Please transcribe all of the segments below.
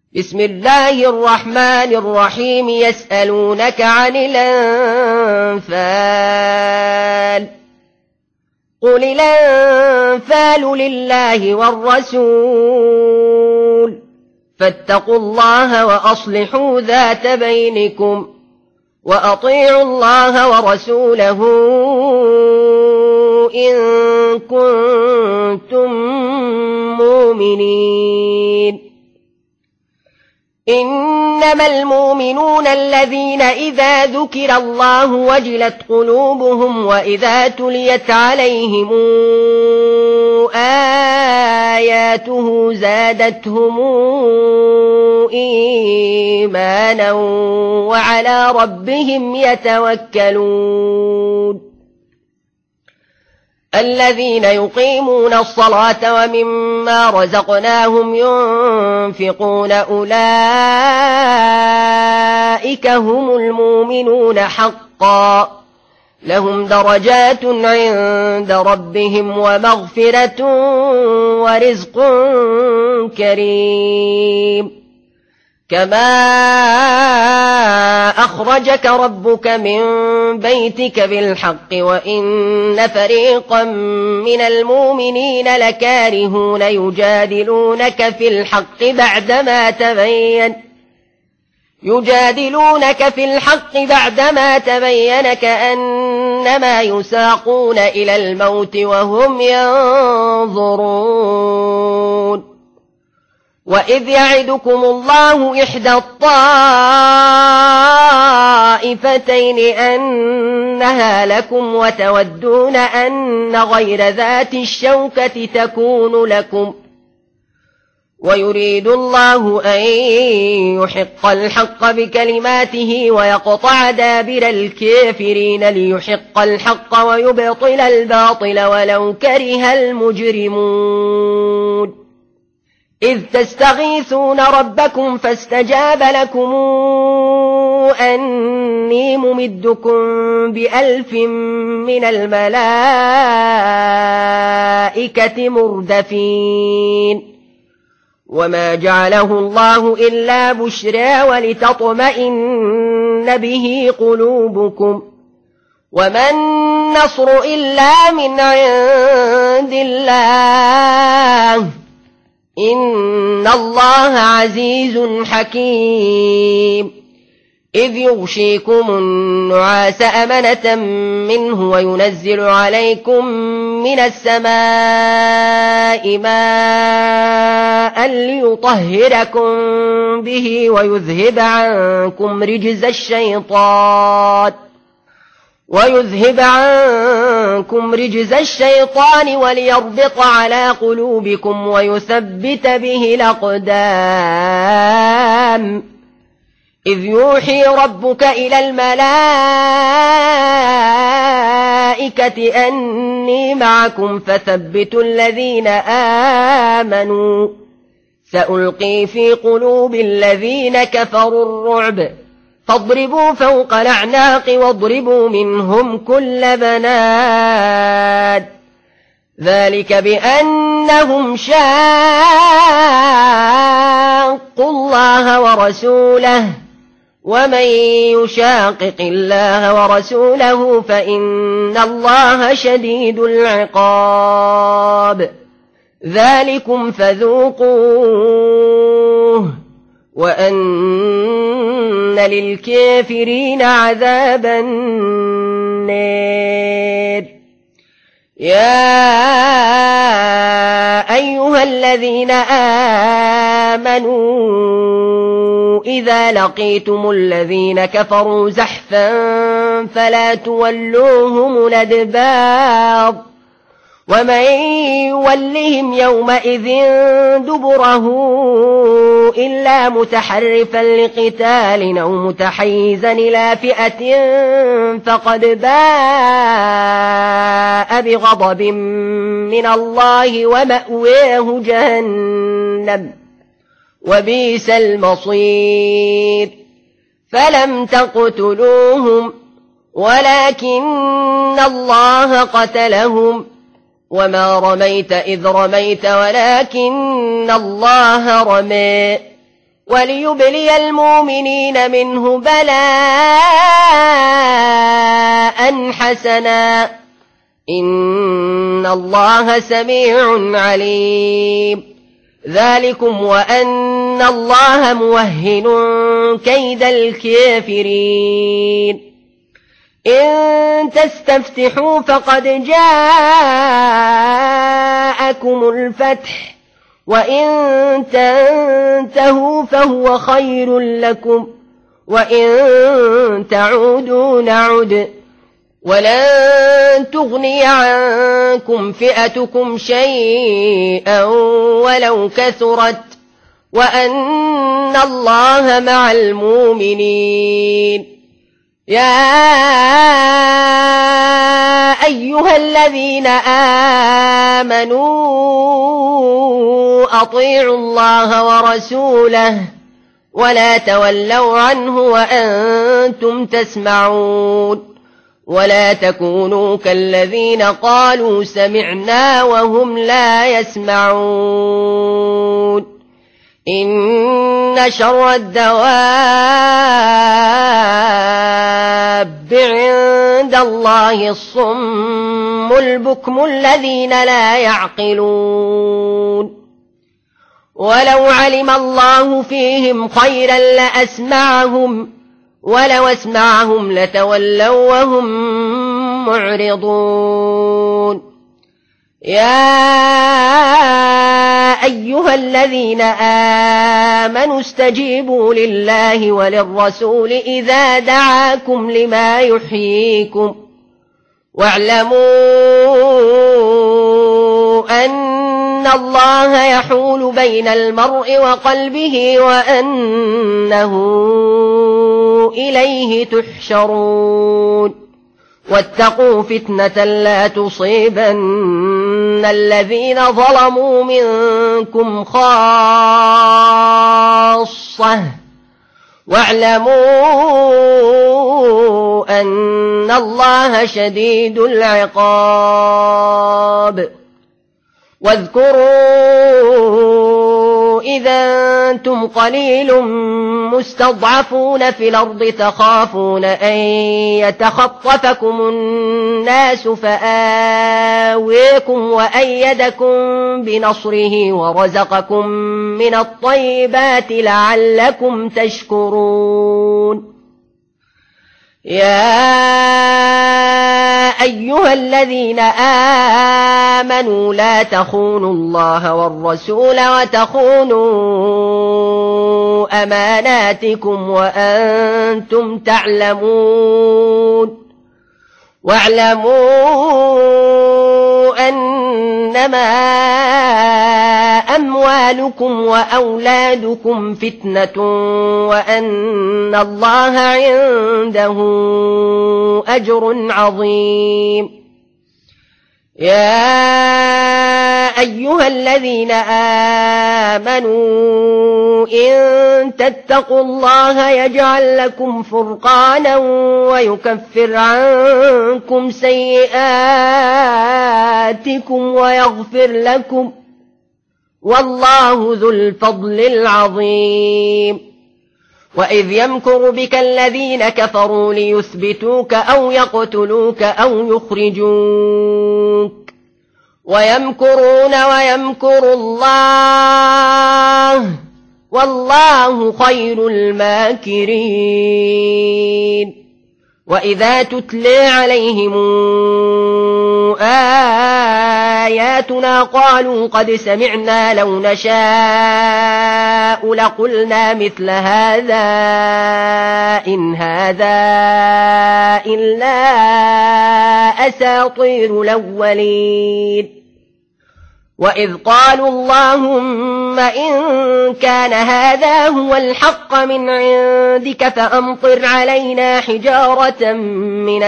بسم الله الرحمن الرحيم. يسألونك عن الأنفال، قل الأنفال لله والرسول، فاتقوا الله وأصلحوا ذات بينكم، وأطيعوا الله ورسوله إن كنتم مؤمنين. إنما المؤمنون الذين إذا ذكر الله وجلت قلوبهم وإذا تليت عليهم آياته زادتهم إيمانا وعلى ربهم يتوكلون. الذين يقيمون الصلاة ومما رزقناهم ينفقون أولئك هم المؤمنون حقا، لهم درجات عند ربهم ومغفرة ورزق كريم. كما أخرجك ربك من بيتك بالحق وإن فريقا من المؤمنين لكارهون يجادلونك في الحق بعدما تبين كأنما يساقون إلى الموت وهم ينظرون. وإذ يعدكم الله إحدى الطائفتين أنها لكم وتودون أن غير ذات الشوكة تكون لكم، ويريد الله أن يحق الحق بكلماته ويقطع دابر الكافرين ليحق الحق ويبطل الباطل ولو كره المجرمون. إذ تستغيثون ربكم فاستجاب لكم أني ممدكم ب1000 من الملائكة مردفين. وما جعله الله إلا بشرى ولتطمئن به قلوبكم، وما النصر إلا من عند الله، إن الله عزيز حكيم. إذ يغشيكم النعاس أمنة منه وينزل عليكم من السماء ماء ليطهركم به ويذهب عنكم رجز الشيطان وليربط على قلوبكم ويثبت به الأقدام. إذ يوحي ربك إلى الملائكة أني معكم فثبتوا الذين آمنوا، سألقي في قلوب الذين كفروا الرعب، فاضربوا فوق الأعناق واضربوا منهم كل بنان. ذلك بأنهم شاقوا الله ورسوله، ومن يشاقق الله ورسوله فإن الله شديد العقاب. ذلكم فذوقوه وأن للكافرين عذاب النار. يا أيها الذين آمنوا إذا لقيتم الذين كفروا زحفا فلا تولوهم الأدبار، ومن يولهم يومئذ دبره إلا متحرفا لقتال أو متحيزا إلى فئة فقد باء بغضب من الله ومأواه جهنم وبئس المصير. فلم تقتلوهم ولكن الله قتلهم، وما رميت إذ رميت ولكن الله رمى، وليبلي المؤمنين منه بلاء حسنا إن الله سميع عليم. ذلكم وأن الله موهن كيد الكافرين. إن تستفتحوا فقد جاءكم الفتح وإن تنتهوا فهو خير لكم وإن تعودوا نعد ولن تغني عنكم فئتكم شيئا ولو كثرت وأن الله مع المؤمنين. يا أيها الذين آمنوا أطيعوا الله ورسوله ولا تولوا عنه وأنتم تسمعون ولا تكونوا كالذين قالوا سمعنا وهم لا يسمعون. إن شر الدواب عند الله الصم البكم الذين لا يعقلون. ولو علم الله فيهم خيرا لأسمعهم ولو أسمعهم لتولوا وهم معرضون. يا أيها الذين آمنوا استجيبوا لله وللرسول إذا دعاكم لما يحييكم واعلموا أن الله يحول بين المرء وقلبه وأنه إليه تحشرون. واتقوا فتنة لا تصيبن الذين ظلموا منكم خاصة واعلموا أن الله شديد العقاب. واذكروا إذا أنتم قليل مستضعفون في الأرض تخافون أن يتخطفكم الناس فآويكم وأيدكم بنصره ورزقكم من الطيبات لعلكم تشكرون. يا أيها الذين آمنوا لا تخونوا الله والرسول وتخونوا أماناتكم وأنتم تعلمون. واعلموا أنما أموالكم وأولادكم فتنة وأن الله عنده أجر عظيم. يا أيها الذين آمنوا إن تتقوا الله يجعل لكم فرقانا ويكفر عنكم سيئاتكم ويغفر لكم والله ذو الفضل العظيم. وإذ يمكر بك الذين كفروا ليثبتوك أو يقتلوك أو يخرجوك ويمكرون ويمكر الله والله خير الماكرين. وإذا تتلى عليهم آياتنا قالوا قد سمعنا لو نشاء لقلنا مثل هذا إن هذا إلا أساطير الأولين. وإذ قالوا اللهم إن كان هذا هو الحق من عندك فأمطر علينا حجارة من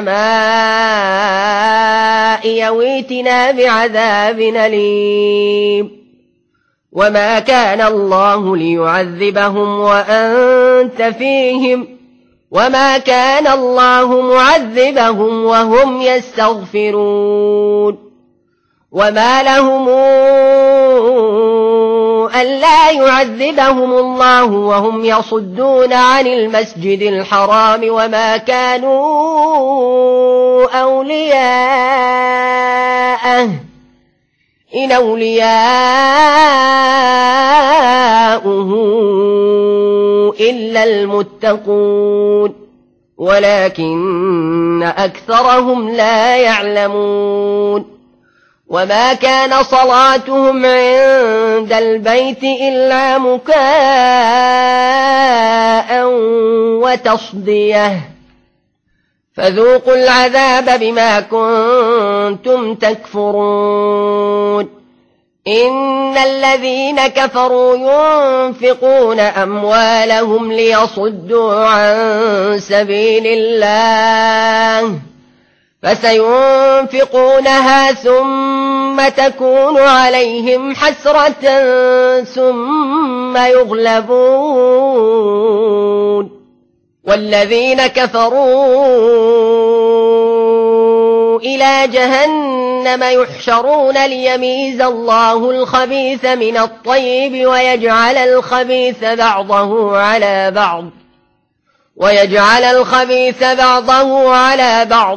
السماء يويتنا بعذاب أليم. وما كان الله ليعذبهم وأنت فيهم وما كان الله معذبهم وهم يستغفرون. وما لهم ألا يعذبهم الله وهم يصدون عن المسجد الحرام وما كانوا أولياءه إن أولياؤه إلا المتقون ولكن أكثرهم لا يعلمون وما كان صلاتهم عند البيت إلا مكاء وتصدية فذوقوا العذاب بما كنتم تكفرون إن الذين كفروا ينفقون أموالهم ليصدوا عن سبيل الله فسينفقونها ثم تكون عليهم حسرة ثم يغلبون والذين كفروا إلى جهنم يحشرون ليميز الله الخبيث من الطيب ويجعل الخبيث بعضه على بعض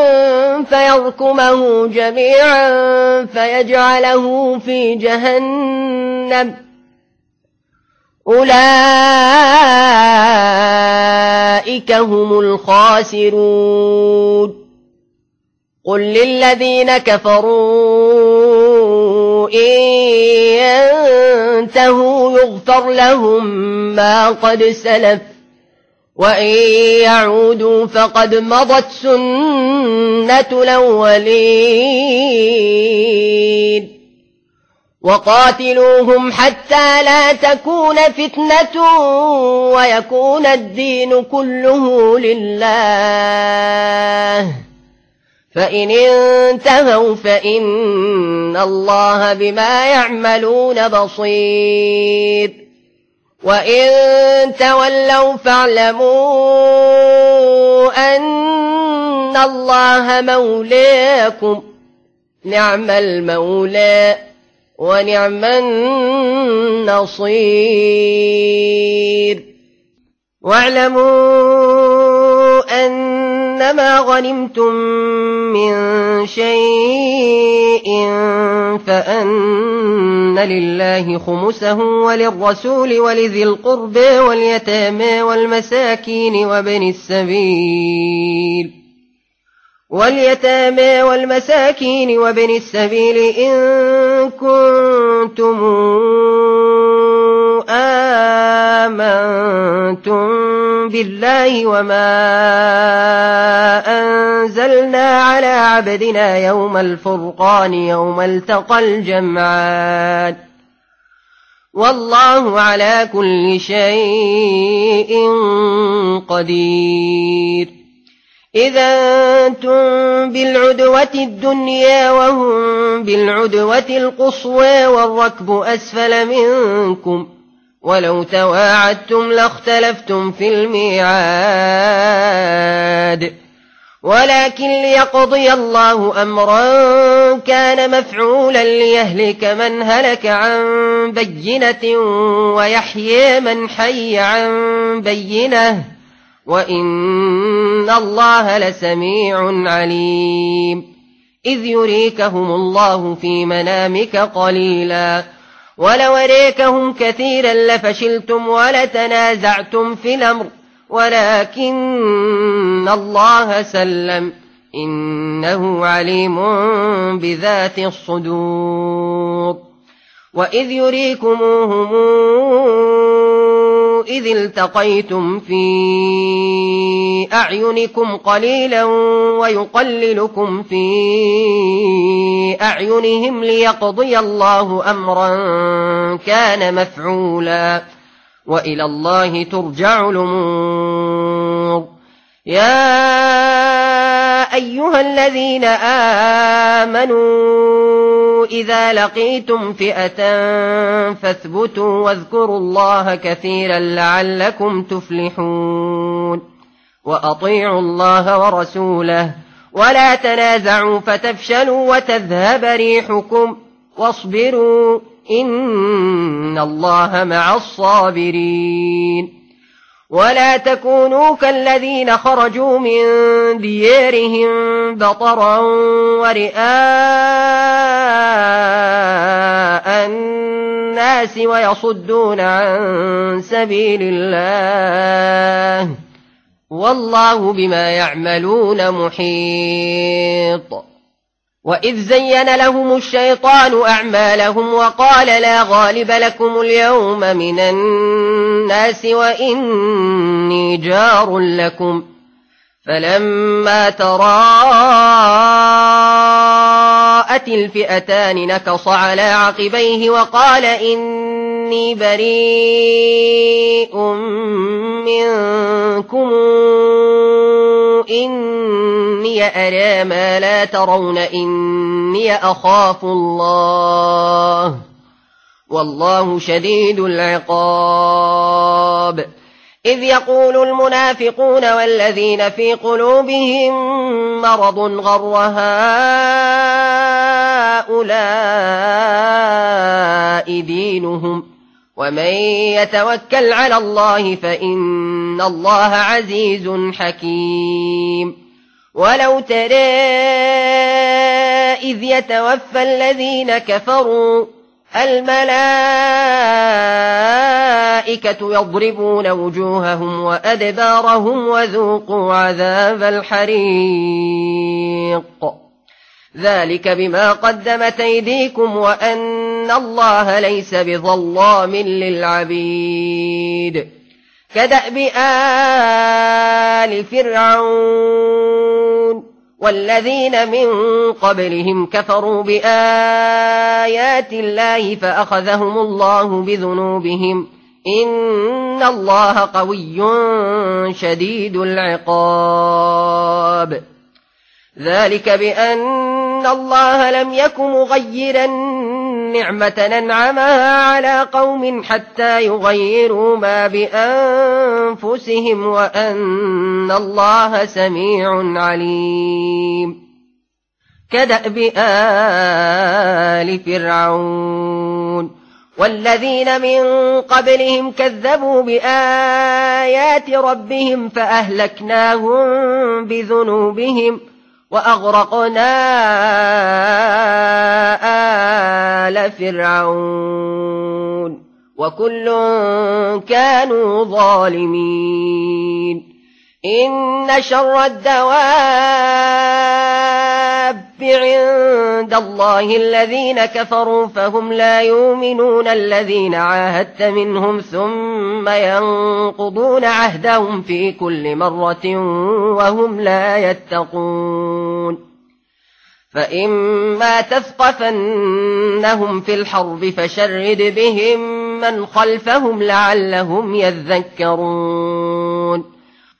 فيركمه جميعا فيجعله في جهنم أولئك هم الخاسرون قل للذين كفروا إن ينتهوا يغفر لهم ما قد سلف وإن يعودوا فقد مضت سنة الأولين وقاتلوهم حتى لا تكون فتنة ويكون الدين كله لله فإن انتهوا فإن الله بما يعملون بصير وإن تولوا فاعلموا أن الله مولاكم نعم المولى ونعم النصير واعلموا أنما غنمتم من شيء فأن لله خمسه وللرسول ولذي القرب واليتامى والمساكين وابن السبيل إن كنتم آمنتم بالله وما أنزلنا على عبدنا يوم الفرقان يوم التقى الجمعان والله على كل شيء قدير إذا أنتم بالعدوة الدنيا وهم بالعدوة القصوى والركب أسفل منكم ولو تواعدتم لاختلفتم في الميعاد ولكن ليقضي الله أمرا كان مفعولا ليهلك من هلك عن بينة ويحيي من حي عن بينة وإن الله لسميع عليم إذ يريكهم الله في منامك قليلا ولو أريكهم كثيرا لفشلتم ولتنازعتم في الأمر ولكن الله سلم إنه عليم بذات الصدور وإذ يريكموهم إذ التقيتم في أعينكم قليلا ويقللكم في أعينهم ليقضي الله أمرا كان مفعولا وإلى الله ترجع الأمور يا أيها الذين آمنوا إذا لقيتم فئة فاثبتوا واذكروا الله كثيرا لعلكم تفلحون وأطيعوا الله ورسوله ولا تنازعوا فتفشلوا وتذهب ريحكم واصبروا إن الله مع الصابرين ولا تكونوا كالذين خرجوا من ديارهم بطرا ورئاء الناس ويصدون عن سبيل الله والله بما يعملون محيط وإذ زين لهم الشيطان أعمالهم وقال لا غالب لكم اليوم من الناس وإني جار لكم فلما تراءت الفئتان نكص على عقبيه وقال إني بريء منكم إني أرى ما لا ترون إني أخاف الله والله شديد العقاب إذ يقول المنافقون والذين في قلوبهم مرض غر هؤلاء دينهم ومن يتوكل على الله فإن الله عزيز حكيم ولو ترى إذ يتوفى الذين كفروا الملائكة يضربون وجوههم وأدبارهم وذوقوا عذاب الحريق ذلك بما قدمت أيديكم وأن الله ليس بظلام للعبيد كدأب آل فرعون والذين من قبلهم كفروا بآيات الله فأخذهم الله بذنوبهم إن الله قوي شديد العقاب ذلك بأن الله لم يك مغيرا نعمة أنعمها على قوم حتى يغيروا ما بأنفسهم وأن الله سميع عليم كدأب آل فرعون والذين من قبلهم كذبوا بآيات ربهم فأهلكناهم بذنوبهم وأغرقنا آل فرعون وكل كانوا ظالمين إن شر الدواب عند الله الذين كفروا فهم لا يؤمنون الذين عاهدت منهم ثم ينقضون عهدهم في كل مرة وهم لا يتقون فإما تثقفنهم في الحرب فشرد بهم من خلفهم لعلهم يذكرون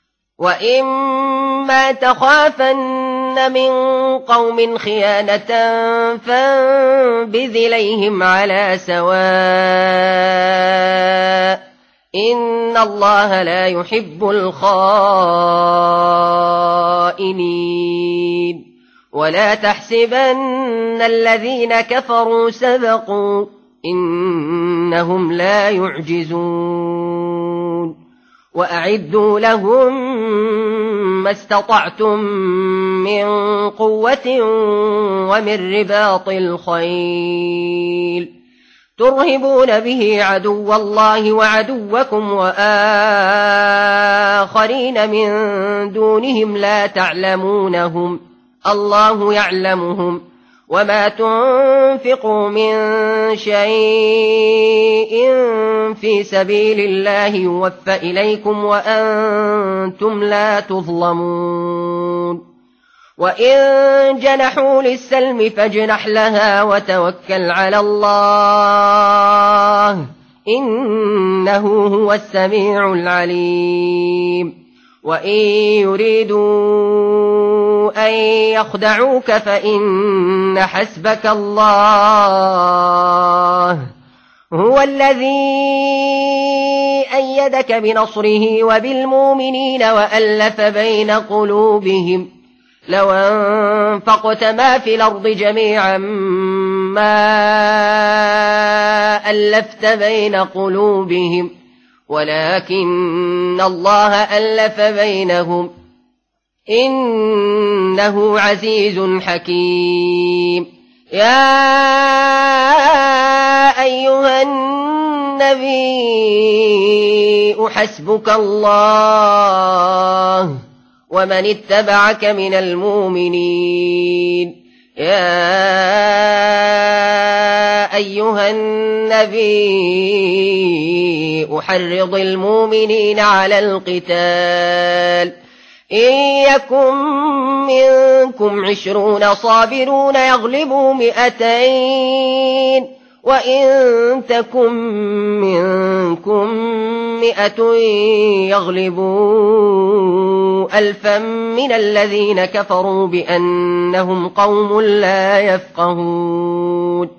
وإما تخافن من قوم خيانة فانبذ إليهم على سواء إن الله لا يحب الخائنين ولا تحسبن الذين كفروا سبقوا إنهم لا يعجزون وأعدوا لهم ما استطعتم من قوة ومن رباط الخيل ترهبون به عدو الله وعدوكم وآخرين من دونهم لا تعلمونهم الله يعلمهم وما تنفقوا من شيء في سبيل الله يوفى إليكم وأنتم لا تظلمون وإن جنحوا للسلم فاجنح لها وتوكل على الله إنه هو السميع العليم وإن يريدوا أن يخدعوك فإن حسبك الله هو الذي أيدك بنصره وبالمؤمنين وألف بين قلوبهم لو أنفقت ما في الأرض جميعا ما ألفت بين قلوبهم ولكن الله ألف بينهم إنه عزيز حكيم. يا أيها النبي حسبك الله ومن اتبعك من المؤمنين. يا أيها النبي حرض المؤمنين على القتال إن يكن منكم 20 صابرون يغلبوا 200 وإن تكن منكم 100 يغلبوا 1000 من الذين كفروا بأنهم قوم لا يفقهون.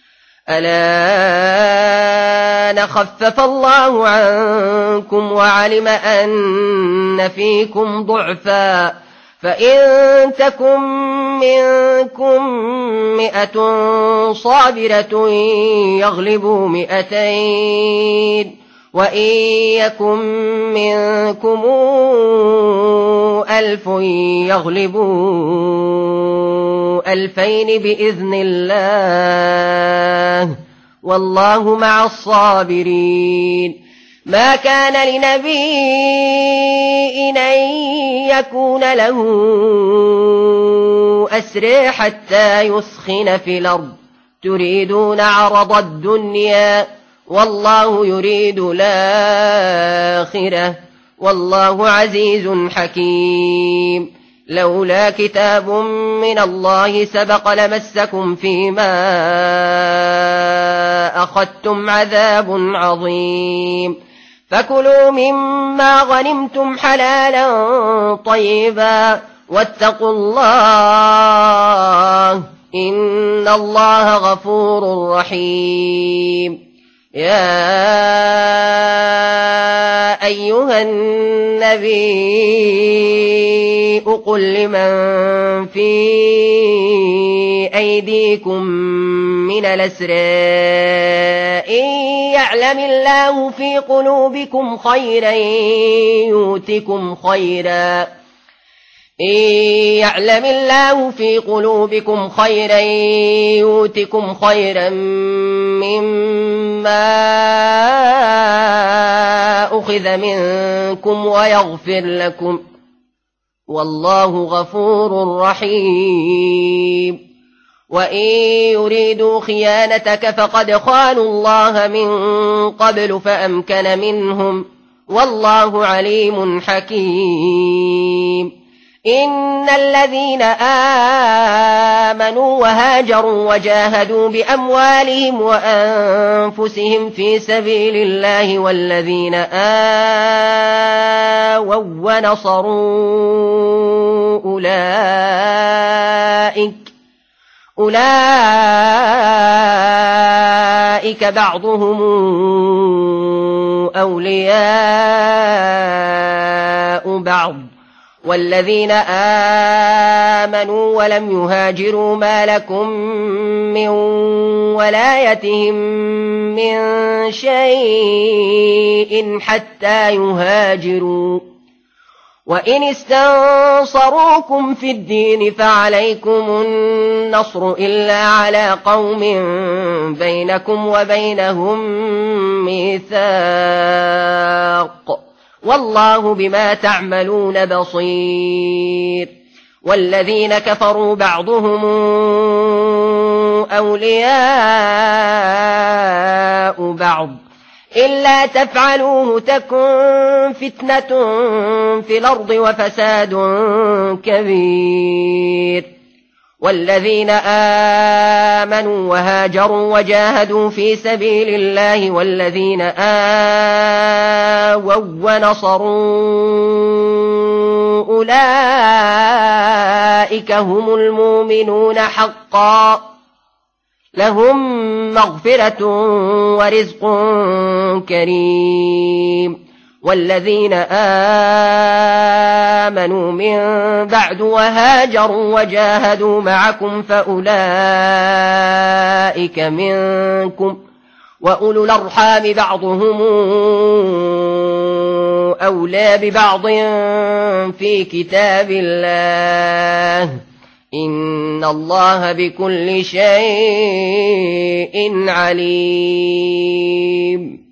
الآن خفف الله عنكم وعلم أن فيكم ضعفا فإن تكن منكم 100 صابرة يغلبوا 200 وإن يكن منكم 1000 يغلبوا 2000 بإذن الله والله مع الصابرين. ما كان لنبي أن يكون له أسرى حتى يثخن في الأرض تريدون عرض الدنيا والله يريد الآخرة والله عزيز حكيم. لولا كتاب من الله سبق لمسكم فيما أخذتم عذاب عظيم. فكلوا مما غنمتم حلالا طيبا واتقوا الله إن الله غفور رحيم. يا أيها النبي قل لمن في أيديكم من الأسرى إن يعلم الله في قلوبكم خيرا يؤتكم خيرا إن يعلم الله في قلوبكم خيرا يؤتكم خيرا مما أخذ منكم ويغفر لكم والله غفور رحيم. وإن يريدوا خيانتك فقد خانوا الله من قبل فأمكن منهم والله عليم حكيم. إن الذين آمنوا وهاجروا وجاهدوا بأموالهم وأنفسهم في سبيل الله والذين آووا ونصروا أولئك بعضهم أولياء بعض والذين آمنوا ولم يهاجروا ما لكم من ولايتهم من شيء حتى يهاجروا وإن استنصروكم في الدين فعليكم النصر إلا على قوم بينكم وبينهم ميثاق والله بما تعملون بصير. والذين كفروا بعضهم أولياء بعض إلا تفعلوه تكن فتنة في الأرض وفساد كبير. والذين آمنوا وهاجروا وجاهدوا في سبيل الله والذين آووا ونصروا أولئك هم المؤمنون حقا لهم مغفرة ورزق كريم. والذين آمنوا من بعد وهاجروا وجاهدوا معكم فأولئك منكم وأولو الأرحام بعضهم أولى ببعض في كتاب الله إن الله بكل شيء عليم